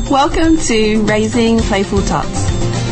Welcome to Raising Playful Tots.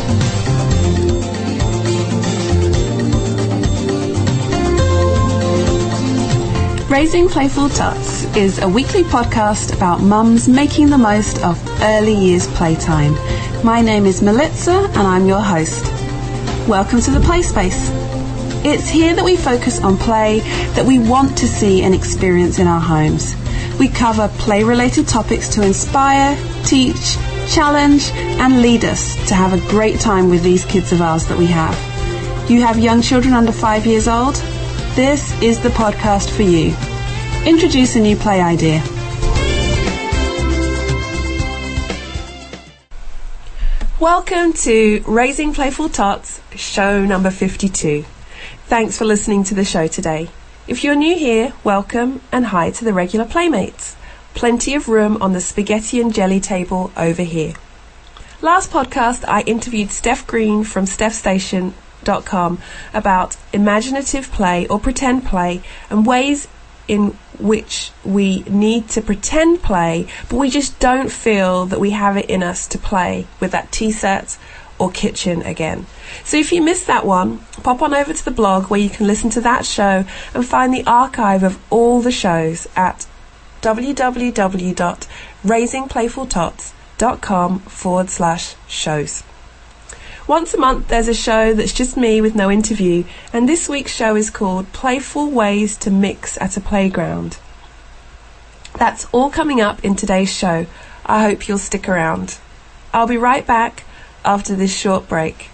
Raising Playful Tots is a weekly podcast about mums making the most of early years playtime. My name is Melitza and I'm your host. Welcome to the Play Space. It's here that we focus on play that we want to see and experience in our homes. We cover play-related topics to inspire, teach, challenge and lead us to have a great time with these kids of ours that we have. Do you have young children under 5 years old? This is the podcast for you. Introduce a new play idea. Welcome to Raising Playful Tots, show number 52. Thanks for listening to the show today. If you're new here, welcome and hi to the regular playmates. Plenty of room on the spaghetti and jelly table over here. Last podcast, I interviewed Steph Green from StephStation.com about imaginative play or pretend play and ways in which we need to pretend play, but we just don't feel that we have it in us to play with that tea set or kitchen again. So if you missed that one, pop on over to the blog where you can listen to that show and find the archive of all the shows at www.raisingplayfultots.com/shows. Once a month there's a show that's just me with no interview, and this week's show is called Playful Ways to Mix at a Playground. That's all coming up in today's show. I hope you'll stick around. I'll be right back after this short break.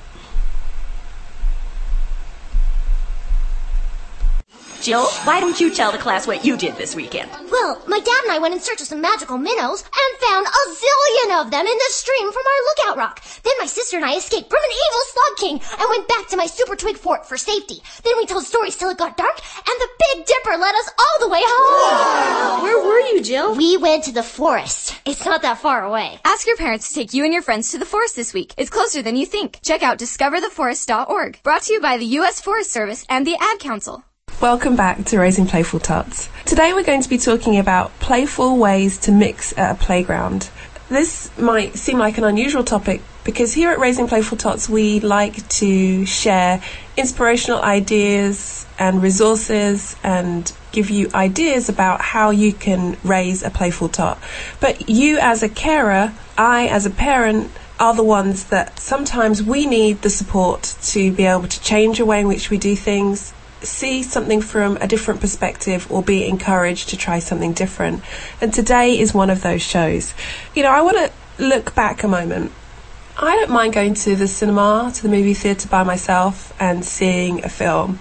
Jill, why don't you tell the class what you did this weekend? Well, my dad and I went in search of some magical minnows and found a zillion of them in the stream from our lookout rock. Then my sister and I escaped from an evil slug king and went back to my super twig fort for safety. Then we told stories till it got dark, and the Big Dipper led us all the way home. Wow. Where were you, Jill? We went to the forest. It's not that far away. Ask your parents to take you and your friends to the forest this week. It's closer than you think. Check out discovertheforest.org. Brought to you by the U.S. Forest Service and the Ad Council. Welcome back to Raising Playful Tots. Today we're going to be talking about playful ways to mix at a playground. This might seem like an unusual topic because here at Raising Playful Tots we like to share inspirational ideas and resources and give you ideas about how you can raise a playful tot. But you as a carer, I as a parent, are the ones that sometimes we need the support to be able to change the way in which we do things, see something from a different perspective, or be encouraged to try something different. And today is one of those shows. You know, I want to look back a moment. I don't mind going to the cinema, to the movie theatre by myself and seeing a film.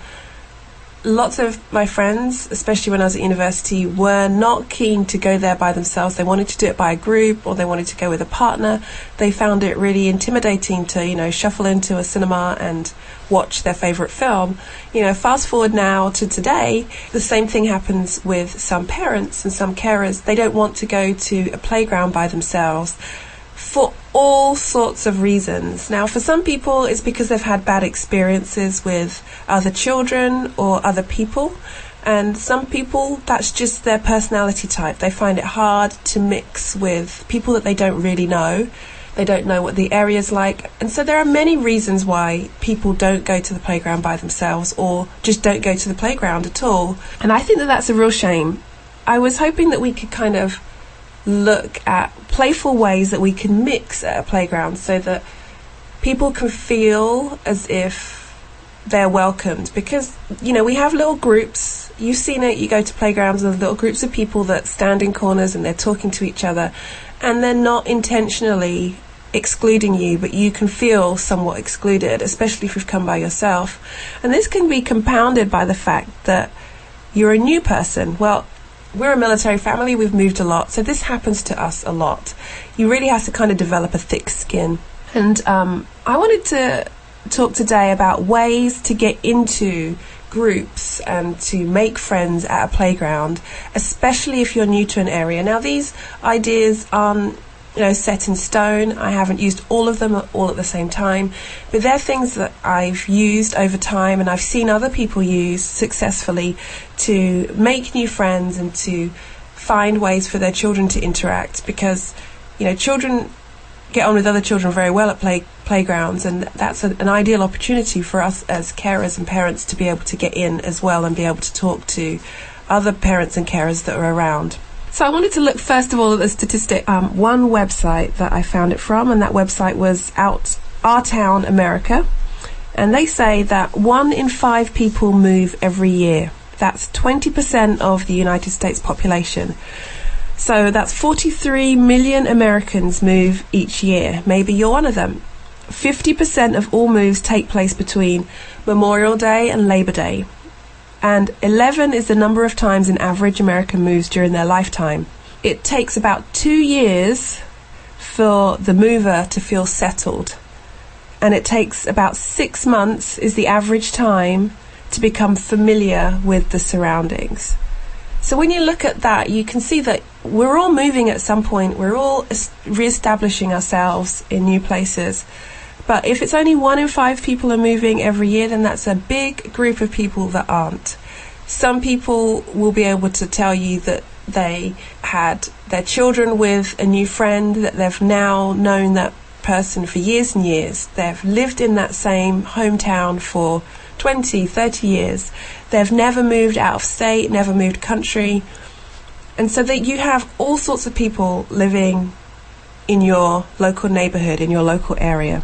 Lots of my friends, especially when I was at university, were not keen to go there by themselves. They wanted to do it by a group, or they wanted to go with a partner. They found it really intimidating to, shuffle into a cinema and watch their favourite film. Fast forward now to today, the same thing happens with some parents and some carers. They don't want to go to a playground by themselves for all sorts of reasons. Now, for some people, it's because they've had bad experiences with other children or other people. And some people, that's just their personality type. They find it hard to mix with people that they don't really know. They don't know what the area's like. And so there are many reasons why people don't go to the playground by themselves or just don't go to the playground at all. And I think that that's a real shame. I was hoping that we could kind of look at playful ways that we can mix at a playground so that people can feel as if they're welcomed. Because, we have little groups. You've seen it. You go to playgrounds and there's little groups of people that stand in corners and they're talking to each other. And they're not intentionally excluding you, but you can feel somewhat excluded, especially if you've come by yourself. And this can be compounded by the fact that you're a new person. Well, we're a military family, we've moved a lot, so this happens to us a lot. You really have to kind of develop a thick skin. And I wanted to talk today about ways to get into groups and to make friends at a playground, especially if you're new to an area. Now, these ideas aren't set in stone. I haven't used all of them all at the same time, but they're things that I've used over time and I've seen other people use successfully to make new friends and to find ways for their children to interact, because children get on with other children very well at playgrounds, and that's an ideal opportunity for us as carers and parents to be able to get in as well and be able to talk to other parents and carers that are around. So I wanted to look first of all at the statistic. One website that I found it from, and that website was Our Town America, and they say that 1 in 5 people move every year. That's 20% of the United States population. So that's 43 million Americans move each year. Maybe you're one of them. 50% of all moves take place between Memorial Day and Labor Day. And 11 is the number of times an average American moves during their lifetime. It takes about 2 years for the mover to feel settled. And it takes about 6 months is the average time to become familiar with the surroundings. So when you look at that, you can see that we're all moving at some point. We're all re-establishing ourselves in new places. But if it's only 1 in 5 people are moving every year, then that's a big group of people that aren't. Some people will be able to tell you that they had their children with a new friend, that they've now known that person for years and years. They've lived in that same hometown for 20, 30 years. They've never moved out of state, never moved country. And so that you have all sorts of people living in your local neighborhood, in your local area.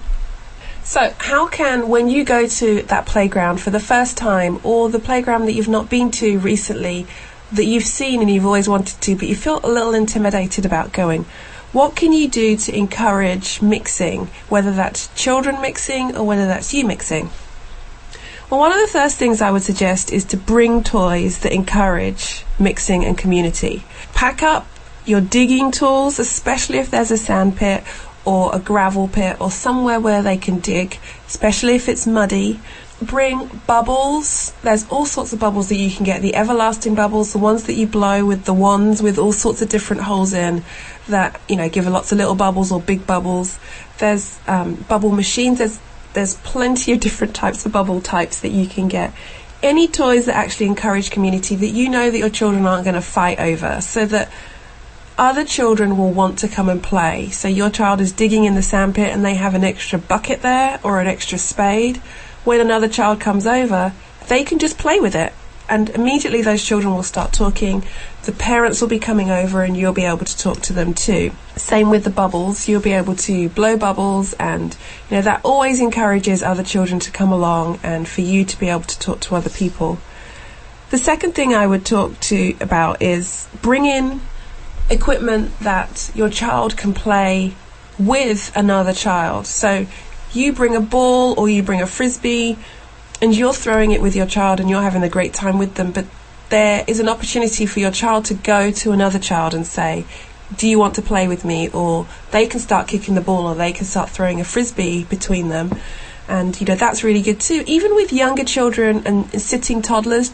So how can, when you go to that playground for the first time, or the playground that you've not been to recently, that you've seen and you've always wanted to, but you feel a little intimidated about going, what can you do to encourage mixing, whether that's children mixing or whether that's you mixing? Well, one of the first things I would suggest is to bring toys that encourage mixing and community. Pack up your digging tools, especially if there's a sand pit or a gravel pit or somewhere where they can dig, especially if it's muddy. Bring bubbles. There's all sorts of bubbles that you can get. The everlasting bubbles, the ones that you blow with the wands with all sorts of different holes in that, give lots of little bubbles or big bubbles. There's bubble machines. There's plenty of different types of bubble types that you can get. Any toys that actually encourage community, that you know that your children aren't going to fight over, so that other children will want to come and play. So your child is digging in the sandpit and they have an extra bucket there or an extra spade. When another child comes over, they can just play with it. And immediately those children will start talking. The parents will be coming over and you'll be able to talk to them too. Same with the bubbles. You'll be able to blow bubbles, and that always encourages other children to come along and for you to be able to talk to other people. The second thing I would talk to about is bring in equipment that your child can play with another child. So you bring a ball or you bring a frisbee and you're throwing it with your child and you're having a great time with them, but there is an opportunity for your child to go to another child and say, do you want to play with me? Or they can start kicking the ball, or they can start throwing a frisbee between them. And that's really good too. Even with younger children and sitting toddlers,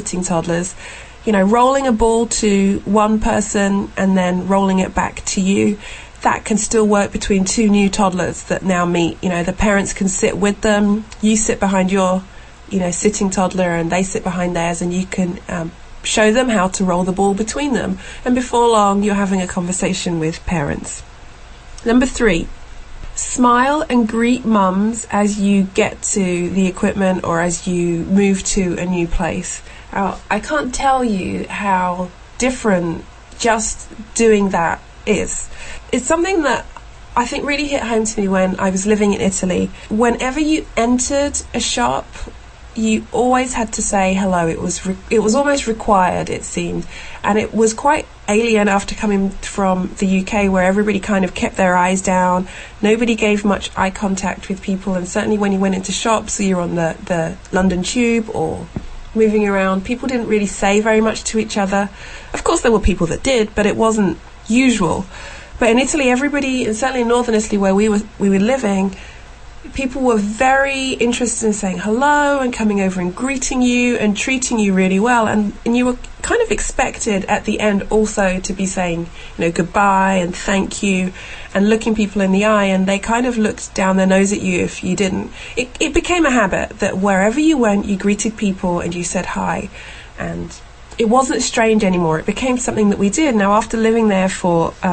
rolling a ball to one person and then rolling it back to you, that can still work between 2 new toddlers that now meet. The parents can sit with them, you sit behind your sitting toddler and they sit behind theirs, and you can show them how to roll the ball between them. And before long, you're having a conversation with parents. Number 3, smile and greet mums as you get to the equipment or as you move to a new place. I can't tell you how different just doing that is. It's something that I think really hit home to me when I was living in Italy. Whenever you entered a shop, you always had to say hello. It was almost required, it seemed. And it was quite alien after coming from the UK, where everybody kind of kept their eyes down. Nobody gave much eye contact with people, and certainly when you went into shops, so you're on the London Tube or moving around, people didn't really say very much to each other. Of course there were people that did, but it wasn't usual. But in Italy, everybody, and certainly in northern Italy where we were living, people were very interested in saying hello and coming over and greeting you and treating you really well, and you were kind of expected at the end also to be saying goodbye and thank you and looking people in the eye, and they kind of looked down their nose at you if you didn't. It became a habit that wherever you went, you greeted people and you said hi, and it wasn't strange anymore. It became something that we did. Now, after living there for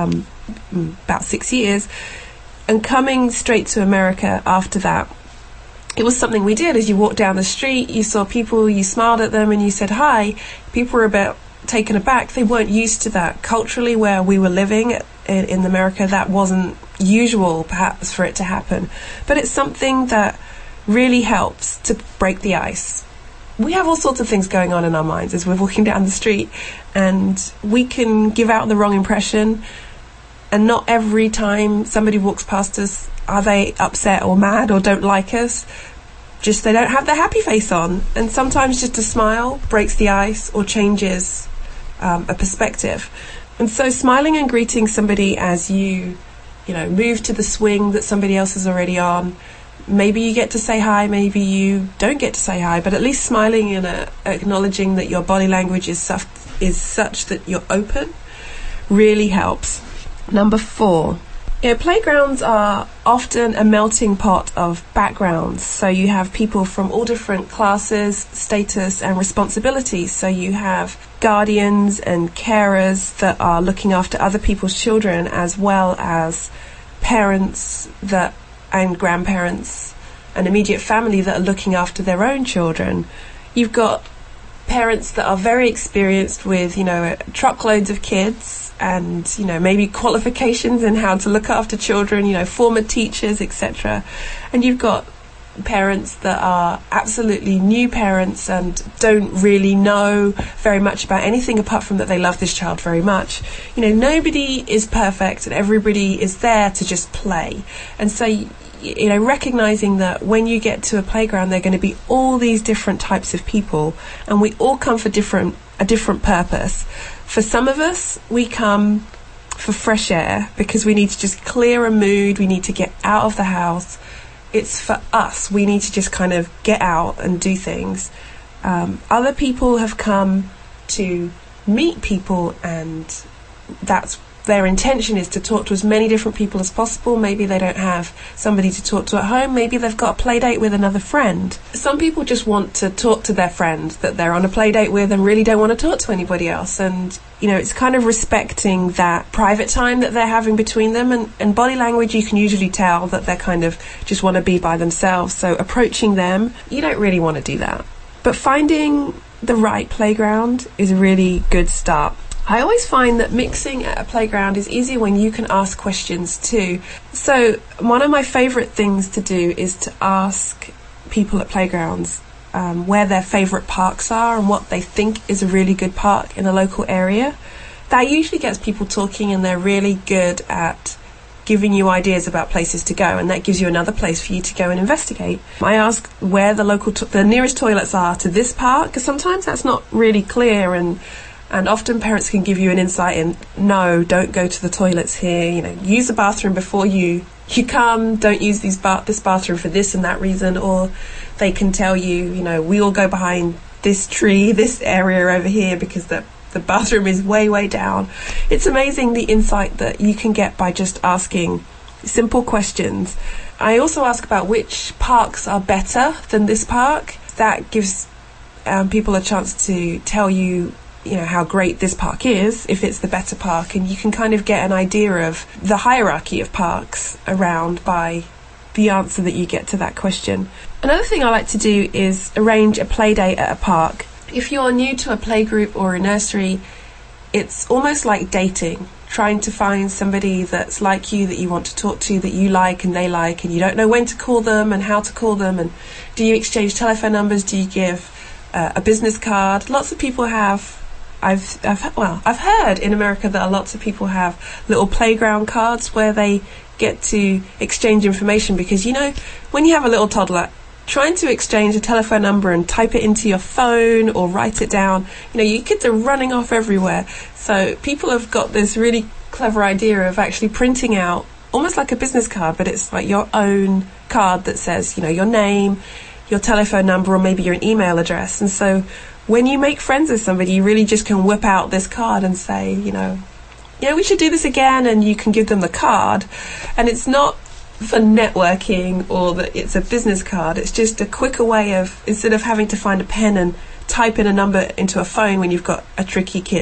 about 6 years. And coming straight to America after that, it was something we did. As you walked down the street, you saw people, you smiled at them and you said hi. People were a bit taken aback. They weren't used to that. Culturally, where we were living in America, that wasn't usual perhaps for it to happen. But it's something that really helps to break the ice. We have all sorts of things going on in our minds as we're walking down the street, and we can give out the wrong impression. And not every time somebody walks past us are they upset or mad or don't like us. Just they don't have their happy face on. And sometimes just a smile breaks the ice or changes a perspective. And so smiling and greeting somebody as you move to the swing that somebody else is already on. Maybe you get to say hi, maybe you don't get to say hi, but at least smiling and acknowledging that your body language is such that you're open really helps. Number 4. Playgrounds are often a melting pot of backgrounds. So you have people from all different classes, status and responsibilities. So you have guardians and carers that are looking after other people's children, as well as parents and grandparents and immediate family that are looking after their own children. You've got parents that are very experienced with, truckloads of kids and, maybe qualifications in how to look after children, former teachers, etc. And you've got parents that are absolutely new parents and don't really know very much about anything apart from that they love this child very much. Nobody is perfect and everybody is there to just play. And so, recognizing that when you get to a playground, there are going to be all these different types of people, and we all come for a different purpose. For some of us, we come for fresh air because we need to just clear a mood, we need to get out of the house. It's for us, we need to just kind of get out and do things. Other people have come to meet people, and that's their intention is to talk to as many different people as possible. Maybe they don't have somebody to talk to at home. Maybe they've got a play date with another friend. Some people just want to talk to their friend that they're on a play date with and really don't want to talk to anybody else. And, it's kind of respecting that private time that they're having between them. And body language, you can usually tell that they're kind of just want to be by themselves. So approaching them, you don't really want to do that. But finding the right playground is a really good start. I always find that mixing at a playground is easier when you can ask questions too. So one of my favourite things to do is to ask people at playgrounds where their favourite parks are and what they think is a really good park in a local area. That usually gets people talking, and they're really good at giving you ideas about places to go, and that gives you another place for you to go and investigate. I ask where the nearest toilets are to this park, because sometimes that's not really clear, and often parents can give you an insight in, no, don't go to the toilets here, use the bathroom before you come, don't use this bathroom for this and that reason. Or they can tell you, we all go behind this tree, this area over here, because the bathroom is way, way down. It's amazing the insight that you can get by just asking simple questions. I also ask about which parks are better than this park. That gives people a chance to tell you, how great this park is, if it's the better park, and you can kind of get an idea of the hierarchy of parks around by the answer that you get to that question. Another thing I like to do is arrange a play date at a park. If you're new to a playgroup or a nursery, it's almost like dating, trying to find somebody that's like you, that you want to talk to, that you like and they like, and you don't know when to call them and how to call them, and do you exchange telephone numbers, do you give a business card? Lots of people have. I've heard in America that lots of people have little playground cards where they get to exchange information, because when you have a little toddler, trying to exchange a telephone number and type it into your phone or write it down, your kids are running off everywhere. So people have got this really clever idea of actually printing out almost like a business card, but it's like your own card that says your name, your telephone number, or maybe your email address. And so when you make friends with somebody, you really just can whip out this card and say, we should do this again, and you can give them the card. And it's not for networking or that it's a business card. It's just a quicker way of, instead of having to find a pen and type in a number into a phone when you've got a tricky kid,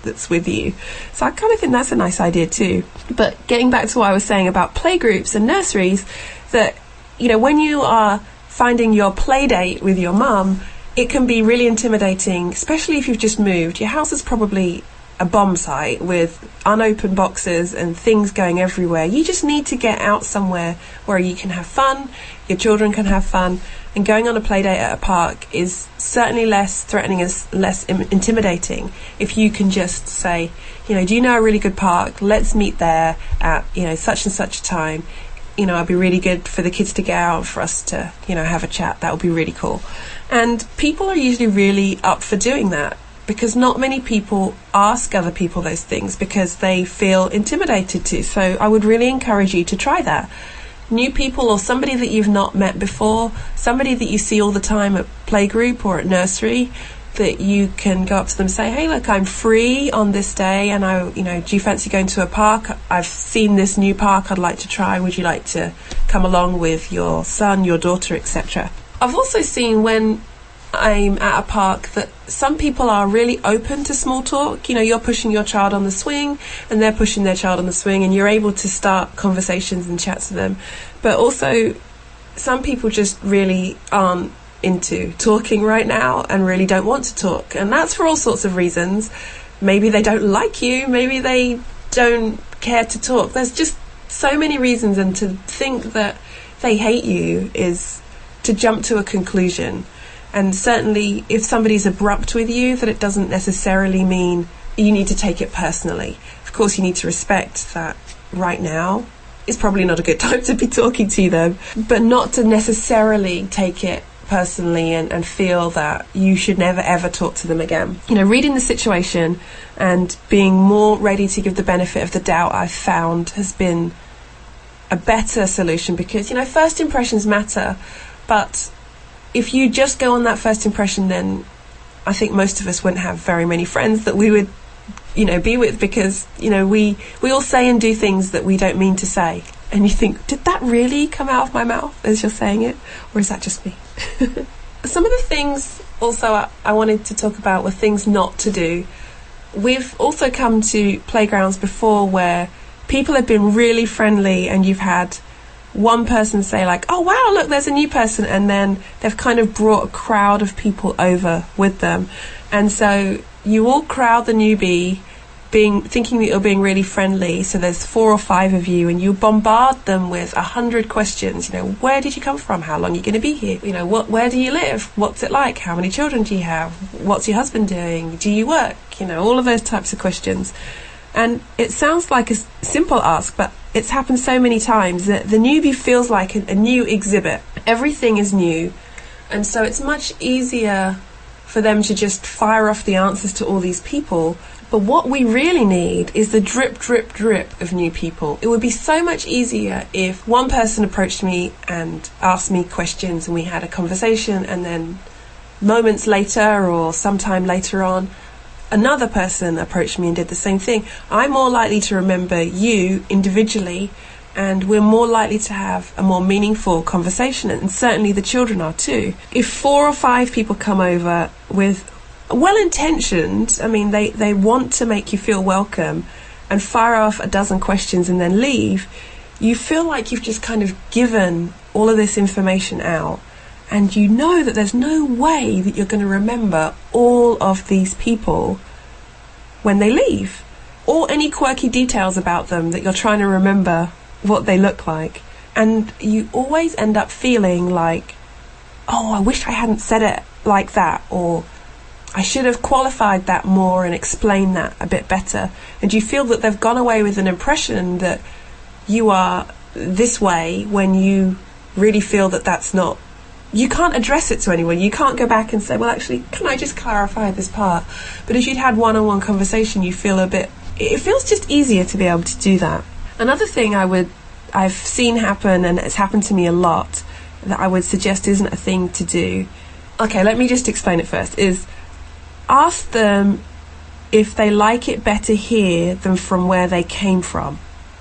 that's with you. So I kind of think that's a nice idea too. But getting back to what I was saying about playgroups and nurseries, that, you know, when you are finding your play date with your mum, it can be really intimidating, especially if you've just moved. Your house is probably a bomb site with unopened boxes and things going everywhere. You just need to get out somewhere where you can have fun, your children can have fun, and going on a play date at a park is certainly less threatening and less intimidating if you can just say, you know, do you know a really good park? Let's meet there at, you know, such and such a time. You know, it'd be really good for the kids to get out, for us to, you know, have a chat. That would be really cool. And people are usually really up for doing that, because not many people ask other people those things because they feel intimidated to. So I would really encourage you to try that. New people, or somebody that you've not met before, somebody that you see all the time at playgroup or at nursery, that you can go up to them and say, hey, look, I'm free on this day, and do you fancy going to a park? I've seen this new park I'd like to try. Would you like to come along with your son, your daughter, etc.? I've also seen when I'm at a park that some people are really open to small talk. You know, you're pushing your child on the swing and they're pushing their child on the swing, and you're able to start conversations and chats with them. But also, some people just really aren't into talking right now and really don't want to talk, and that's for all sorts of reasons. Maybe they don't like you, maybe they don't care to talk. There's just so many reasons, and to think that they hate you is to jump to a conclusion. And certainly if somebody's abrupt with you, that it doesn't necessarily mean you need to take it personally. Of course, you need to respect that right now is probably not a good time to be talking to them, but not to necessarily take it personally and feel that you should never ever talk to them again. You know, reading the situation and being more ready to give the benefit of the doubt, I've found, has been a better solution, because, you know, first impressions matter, but if you just go on that first impression, then I think most of us wouldn't have very many friends that we would, you know, be with, because, you know, we all say and do things that we don't mean to say. And you think, did that really come out of my mouth as you're saying it? Or is that just me? Some of the things also I wanted to talk about were things not to do. We've also come to playgrounds before where people have been really friendly, and you've had one person say like, oh wow, look, there's a new person, and then they've kind of brought a crowd of people over with them, and so you all crowd the newbie, thinking that you're being really friendly. So there's 4 or 5 of you, and you bombard them with 100 questions. You know, where did you come from? How long are you going to be here? You know, where do you live? What's it like? How many children do you have? What's your husband doing? Do you work? You know, all of those types of questions. And it sounds like a simple ask, but it's happened so many times that the newbie feels like a new exhibit. Everything is new, and so it's much easier for them to just fire off the answers to all these people. But what we really need is the drip, drip, drip of new people. It would be so much easier if one person approached me and asked me questions, and we had a conversation, and then moments later or sometime later on, another person approached me and did the same thing. I'm more likely to remember you individually, and we're more likely to have a more meaningful conversation, and certainly the children are too. If 4 or 5 people come over with well-intentioned, I mean, they want to make you feel welcome, and fire off a dozen questions and then leave, you feel like you've just kind of given all of this information out, and you know that there's no way that you're going to remember all of these people when they leave, or any quirky details about them that you're trying to remember what they look like. And you always end up feeling like, oh, I wish I hadn't said it like that, or I should have qualified that more and explained that a bit better. And you feel that they've gone away with an impression that you are this way, when you really feel that that's not. You can't address it to anyone. You can't go back and say, well, actually, can I just clarify this part? But if you'd had one-on-one conversation, you feel it feels just easier to be able to do that. Another thing I've seen happen, and it's happened to me a lot, that I would suggest isn't a thing to do. Okay, let me just explain it first, is ask them if they like it better here than from where they came from.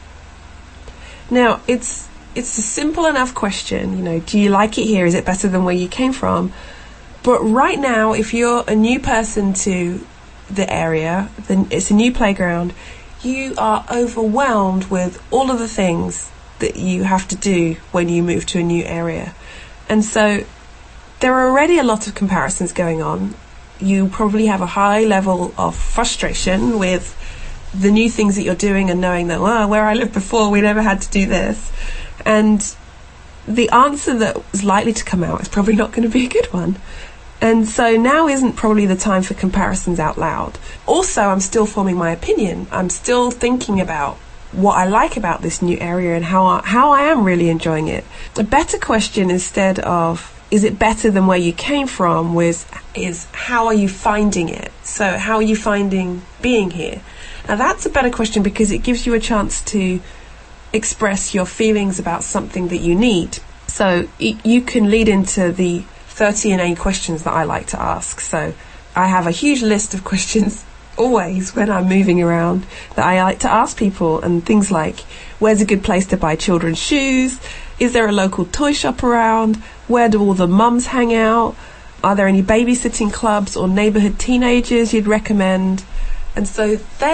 Now, it's a simple enough question, you know, do you like it here? Is it better than where you came from? But right now, if you're a new person to the area, it's a new playground, you are overwhelmed with all of the things that you have to do when you move to a new area. And so there are already a lot of comparisons going on. You probably have a high level of frustration with the new things that you're doing and knowing that, well, where I lived before, we never had to do this. And the answer that was likely to come out is probably not going to be a good one. And so now isn't probably the time for comparisons out loud. Also, I'm still forming my opinion. I'm still thinking about what I like about this new area and how I am really enjoying it. A better question instead of, is it better than where you came from, is how are you finding it? So how are you finding being here? Now that's a better question because it gives you a chance to express your feelings about something that you need. So you can lead into the 30 inane questions that I like to ask. So I have a huge list of questions always when I'm moving around that I like to ask people, and things like, where's a good place to buy children's shoes? Is there a local toy shop around? Where do all the mums hang out? Are there any babysitting clubs or neighbourhood teenagers you'd recommend? And so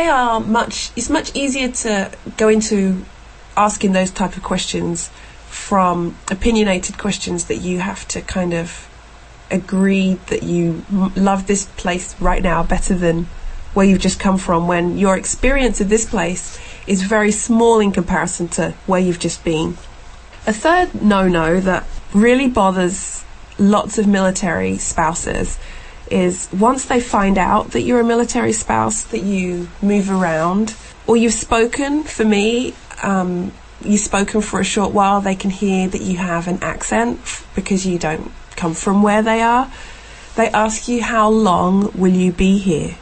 it's much easier to go into asking those type of questions from opinionated questions that you have to kind of agree that you love this place right now better than where you've just come from, when your experience of this place is very small in comparison to where you've just been. A third no-no that really bothers lots of military spouses is once they find out that you're a military spouse, that you move around, or you've spoken, for me, you've spoken for a short while, they can hear that you have an accent because you don't come from where they are. They ask you, how long will you be here?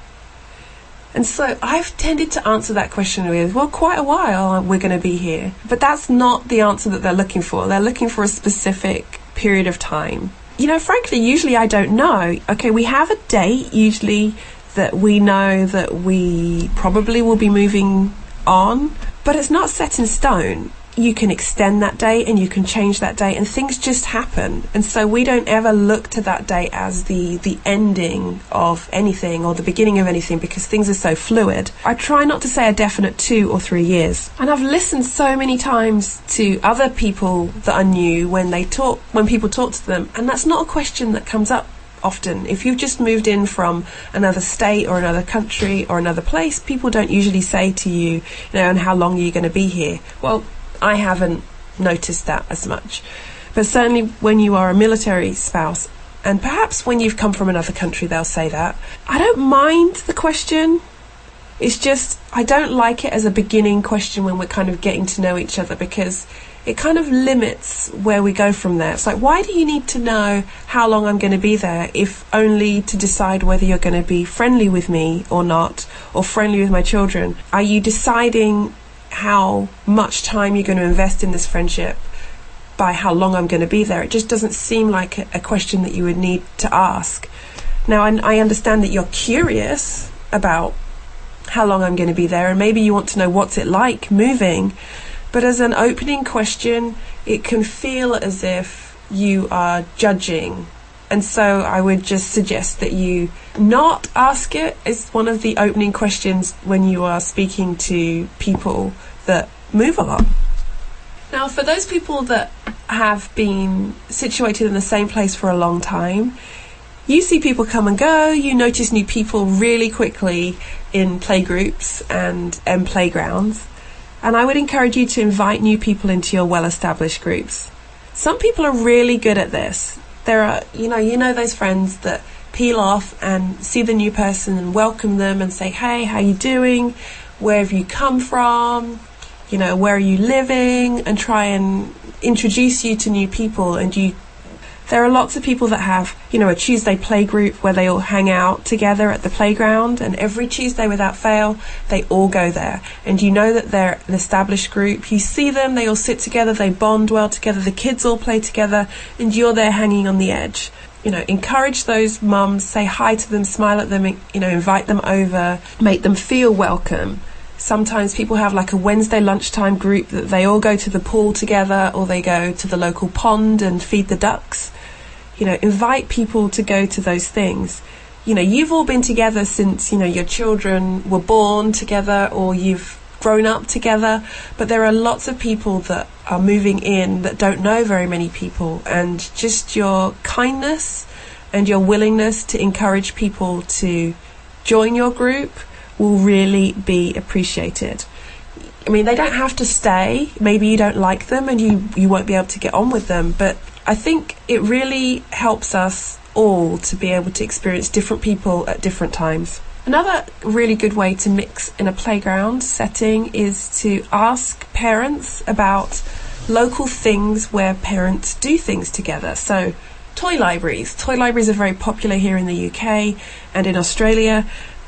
And so I've tended to answer that question with, well, quite a while we're going to be here. But that's not the answer that they're looking for. They're looking for a specific period of time. You know, frankly, usually I don't know. Okay, we have a date usually that we know that we probably will be moving on, but it's not set in stone. You can extend that date and you can change that date, and things just happen. And so we don't ever look to that date as the ending of anything or the beginning of anything, because things are so fluid. I try not to say a definite 2 or 3 years. And I've listened so many times to other people that are new when people talk to them, and that's not a question that comes up often. If you've just moved in from another state or another country or another place, people don't usually say to you, and how long are you going to be here? Well, I haven't noticed that as much. But certainly when you are a military spouse, and perhaps when you've come from another country, they'll say that. I don't mind the question. It's just, I don't like it as a beginning question when we're kind of getting to know each other, because it kind of limits where we go from there. It's like, why do you need to know how long I'm going to be there if only to decide whether you're going to be friendly with me or not, or friendly with my children? Are you deciding how much time you're going to invest in this friendship by how long I'm going to be there? It just doesn't seem like a question that you would need to ask. Now, I understand that you're curious about how long I'm going to be there, and maybe you want to know what's it like moving, but as an opening question, it can feel as if you are judging. And so I would just suggest that you not ask it as one of the opening questions when you are speaking to people that move a lot. Now, for those people that have been situated in the same place for a long time, you see people come and go, you notice new people really quickly in playgroups and playgrounds. And I would encourage you to invite new people into your well-established groups. Some people are really good at this. There are, you know those friends that peel off and see the new person and welcome them and say, hey, how you doing? Where have you come from? Where are you living? And try and introduce you to new people. And there are lots of people that have, a Tuesday play group where they all hang out together at the playground, and every Tuesday without fail, they all go there. And you know that they're an established group. You see them, they all sit together, they bond well together, the kids all play together, and you're there hanging on the edge. Encourage those mums, say hi to them, smile at them, invite them over, make them feel welcome. Sometimes people have like a Wednesday lunchtime group that they all go to the pool together, or they go to the local pond and feed the ducks. Invite people to go to those things. you've all been together since, your children were born together or you've grown up together, but there are lots of people that are moving in that don't know very many people, and just your kindness and your willingness to encourage people to join your group will really be appreciated. I mean, they don't have to stay. Maybe you don't like them and you won't be able to get on with them, but I think it really helps us all to be able to experience different people at different times. Another really good way to mix in a playground setting is to ask parents about local things where parents do things together. So toy libraries. Toy libraries are very popular here in the UK and in Australia.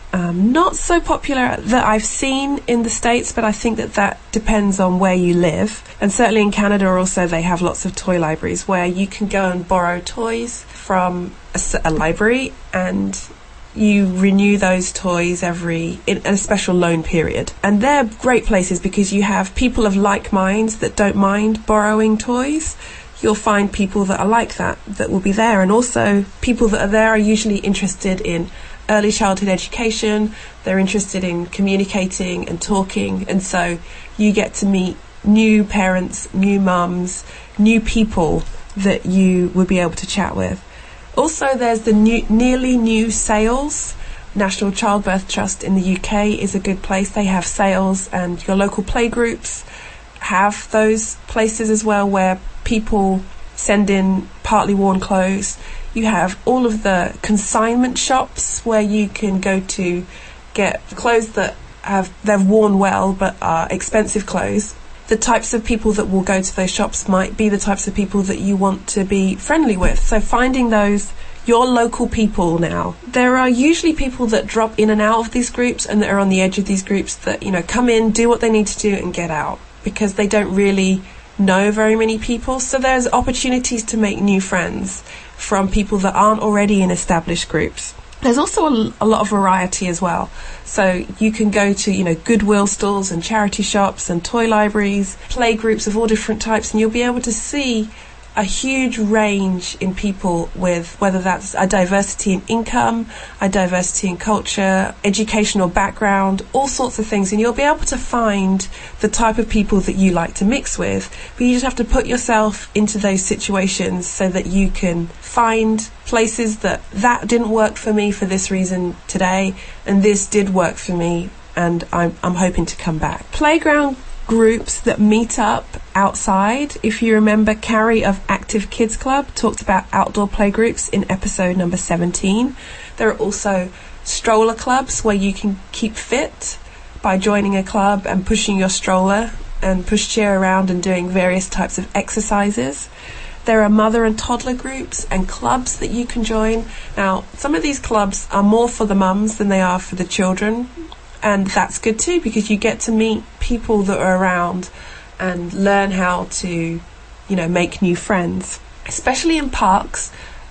Not so popular that I've seen in the States, but I think that depends on where you live. And certainly in Canada also they have lots of toy libraries where you can go and borrow toys from a library, and you renew those toys in a special loan period. And they're great places because you have people of like minds that don't mind borrowing toys. You'll find people that are like that will be there, and also people that are there are usually interested in early childhood education. They're interested in communicating and talking, and so you get to meet new parents, new mums, new people that you would be able to chat with. Also, there's the nearly new sales. National Childbirth Trust in the UK is a good place. They have sales, and your local playgroups have those places as well where people send in partly worn clothes. You have all of the consignment shops where you can go to get clothes that they've worn well but are expensive clothes. The types of people that will go to those shops might be the types of people that you want to be friendly with. So finding your local people now. There are usually people that drop in and out of these groups and that are on the edge of these groups that, come in, do what they need to do and get out, because they don't really know very many people. So there's opportunities to make new friends from people that aren't already in established groups. There's also a lot of variety as well. So you can go to, Goodwill stores and charity shops and toy libraries, play groups of all different types, and you'll be able to see a huge range in people with whether that's a diversity in income, a diversity in culture, educational background, all sorts of things. And you'll be able to find the type of people that you like to mix with. But you just have to put yourself into those situations so that you can find places that didn't work for me for this reason today, and this did work for me, and I'm hoping to come back. Playground groups that meet up outside. If you remember, Carrie of Active Kids Club talked about outdoor playgroups in episode number 17. There are also stroller clubs where you can keep fit by joining a club and pushing your stroller and pushchair around and doing various types of exercises. There are mother and toddler groups and clubs that you can join. Now, some of these clubs are more for the mums than they are for the children. And that's good too, because you get to meet people that are around and learn how to, make new friends. Especially in parks.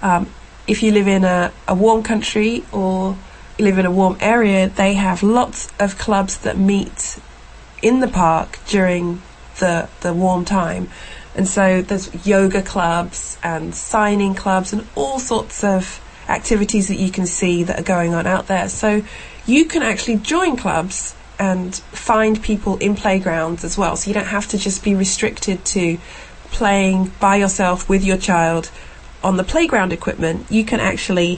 If you live in a warm country or you live in a warm area, they have lots of clubs that meet in the park during the warm time. And so there's yoga clubs and signing clubs and all sorts of activities that you can see that are going on out there. So you can actually join clubs and find people in playgrounds as well. So you don't have to just be restricted to playing by yourself with your child on the playground equipment. You can actually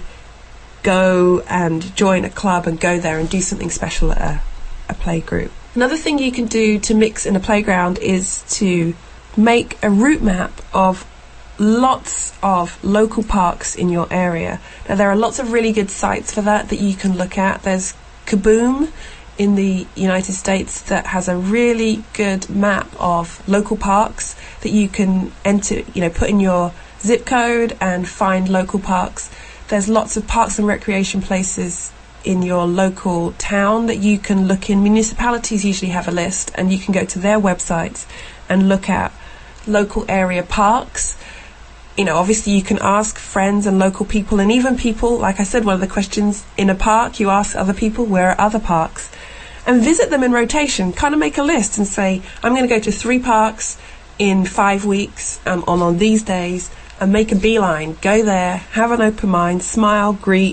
go and join a club and go there and do something special at a play group. Another thing you can do to mix in a playground is to make a route map of lots of local parks in your area. Now, there are lots of really good sites for that you can look at. There's Kaboom in the United States that has a really good map of local parks that you can enter, put in your zip code and find local parks. There's lots of parks and recreation places in your local town that you can look in. Municipalities usually have a list, and you can go to their websites and look at local area parks. Obviously you can ask friends and local people, and even people, like I said, one of the questions in a park, you ask other people, where are other parks? And visit them in rotation. Kind of make a list and say, I'm going to go to 3 parks in 5 weeks on these days, and make a beeline. Go there, have an open mind, smile, greet,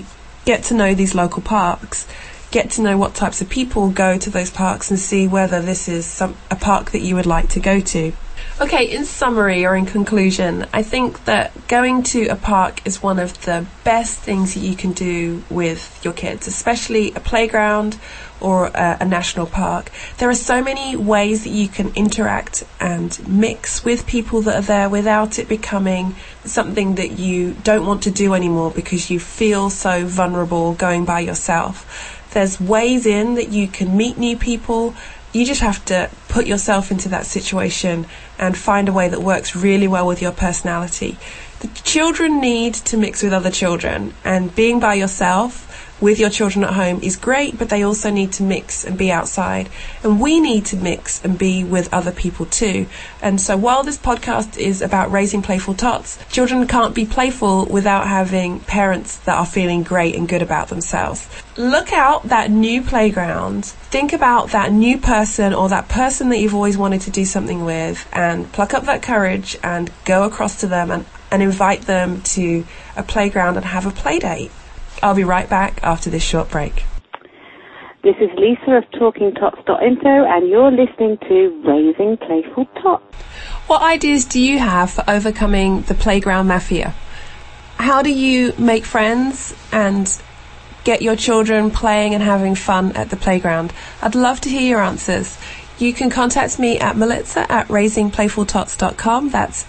get to know these local parks, get to know what types of people go to those parks, and see whether this is a park that you would like to go to. Okay, in summary or in conclusion, I think that going to a park is one of the best things that you can do with your kids, especially a playground or a national park. There are so many ways that you can interact and mix with people that are there without it becoming something that you don't want to do anymore because you feel so vulnerable going by yourself. There's ways in that you can meet new people. You just have to put yourself into that situation and find a way that works really well with your personality. The children need to mix with other children, and being by yourself with your children at home is great, but they also need to mix and be outside. And we need to mix and be with other people too. And so while this podcast is about raising playful tots, children can't be playful without having parents that are feeling great and good about themselves. Look out that new playground. Think about that new person or that person that you've always wanted to do something with, and pluck up that courage and go across to them and invite them to a playground and have a play date. I'll be right back after this short break. This is Lisa of TalkingTots.info, and you're listening to Raising Playful Tots. What ideas do you have for overcoming the playground mafia? How do you make friends and get your children playing and having fun at the playground? I'd love to hear your answers. You can contact me at Melitza at raisingplayfultots.com. That's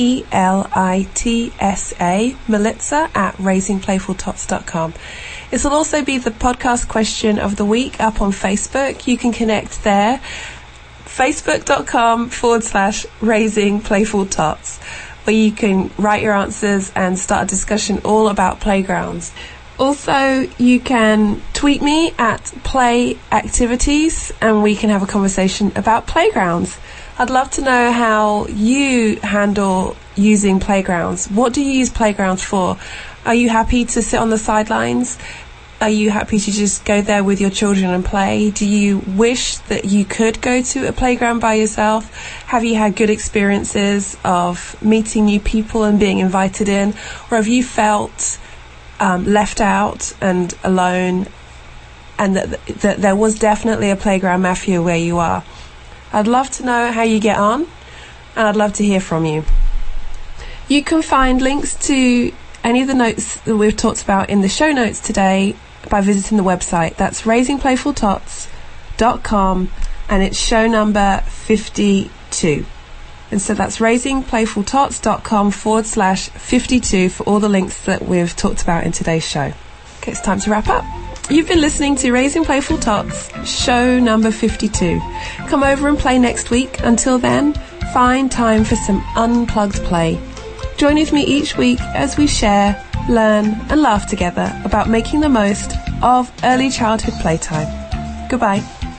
MELITSA, Melitza at raisingplayfultots.com. This will also be the podcast question of the week up on Facebook. You can connect there. Facebook.com/raisingplayfultots, where you can write your answers and start a discussion all about playgrounds. Also, you can tweet me at Play Activities and we can have a conversation about playgrounds. I'd love to know how you handle using playgrounds. What do you use playgrounds for? Are you happy to sit on the sidelines? Are you happy to just go there with your children and play? Do you wish that you could go to a playground by yourself? Have you had good experiences of meeting new people and being invited in? Or have you felt left out and alone, and that there was definitely a playground mafia where you are? I'd love to know how you get on, and I'd love to hear from you. You can find links to any of the notes that we've talked about in the show notes today by visiting the website. That's raisingplayfultots.com, and it's show number 52. And so that's raisingplayfultots.com/52 for all the links that we've talked about in today's show. Okay, it's time to wrap up. You've been listening to Raising Playful Tots, show number 52. Come over and play next week. Until then, find time for some unplugged play. Join with me each week as we share, learn and laugh together about making the most of early childhood playtime. Goodbye.